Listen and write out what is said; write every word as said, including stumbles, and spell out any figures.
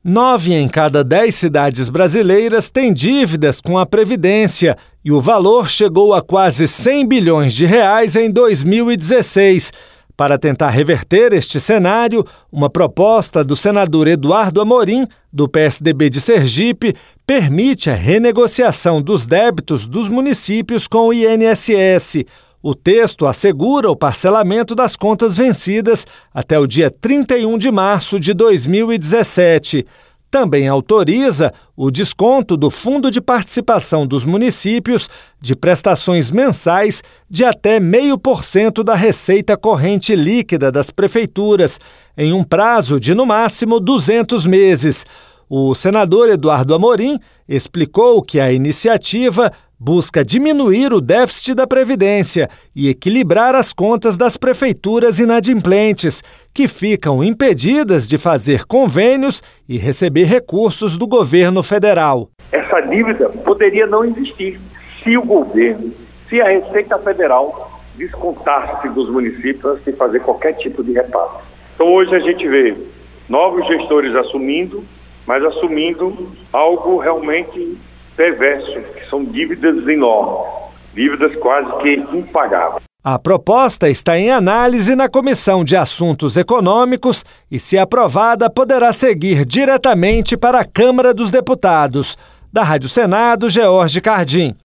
Nove em cada dez cidades brasileiras têm dívidas com a Previdência e o valor chegou a quase cem bilhões de reais em dois mil e dezesseis. Para tentar reverter este cenário, uma proposta do senador Eduardo Amorim, do P S D B de Sergipe, permite a renegociação dos débitos dos municípios com o I N S S. O texto assegura o parcelamento das contas vencidas até o dia trinta e um de março de dois mil e dezessete. Também autoriza o desconto do Fundo de Participação dos Municípios de prestações mensais de até zero vírgula cinco por cento da receita corrente líquida das prefeituras, em um prazo de, no máximo, duzentos meses. O senador Eduardo Amorim explicou que a iniciativa busca diminuir o déficit da Previdência e equilibrar as contas das prefeituras inadimplentes, que ficam impedidas de fazer convênios e receber recursos do governo federal. Essa dívida poderia não existir se o governo, se a Receita Federal descontasse dos municípios sem fazer qualquer tipo de repasse. Então hoje a gente vê novos gestores assumindo, mas assumindo algo realmente perverso, que são dívidas enormes, dívidas quase que impagáveis. A proposta está em análise na Comissão de Assuntos Econômicos e, se aprovada, poderá seguir diretamente para a Câmara dos Deputados. Da Rádio Senado, George Cardim.